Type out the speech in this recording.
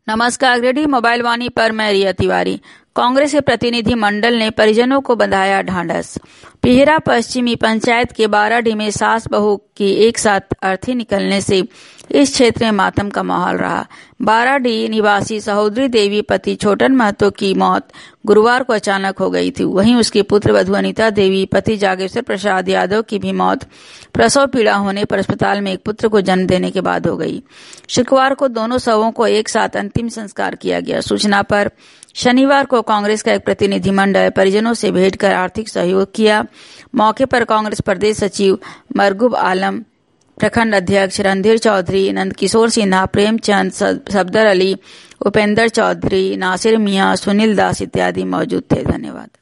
नमस्कार। ग्रेडी मोबाइल वाणी पर मैं रिया तिवारी। कांग्रेस के प्रतिनिधि मंडल ने परिजनों को बंधाया ढांढस। पिहरा पश्चिमी पंचायत के बाराडीह में सास बहू की एक साथ अर्थी निकलने से इस क्षेत्र में मातम का माहौल रहा। बाराडीह निवासी सहोदरी देवी पति छोटन महतो की मौत गुरुवार को अचानक हो गई थी। वहीं उसके पुत्र वधू अनीता देवी पति जागेश्वर प्रसाद यादव की भी मौत प्रसव पीड़ा होने पर अस्पताल में एक पुत्र को जन्म देने के बाद हो गई। शुक्रवार को दोनों शवों को एक साथ अंतिम संस्कार किया गया। सूचना पर शनिवार को कांग्रेस का एक प्रतिनिधिमंडल परिजनों से भेंट कर आर्थिक सहयोग किया। मौके पर कांग्रेस प्रदेश सचिव मरगूब आलम, प्रखंड अध्यक्ष रणधीर चौधरी, नंदकिशोर सिन्हा, प्रेमचंद, सफदर अली, उपेंद्र चौधरी, नासिर मियां, सुनील दास इत्यादि मौजूद थे। धन्यवाद।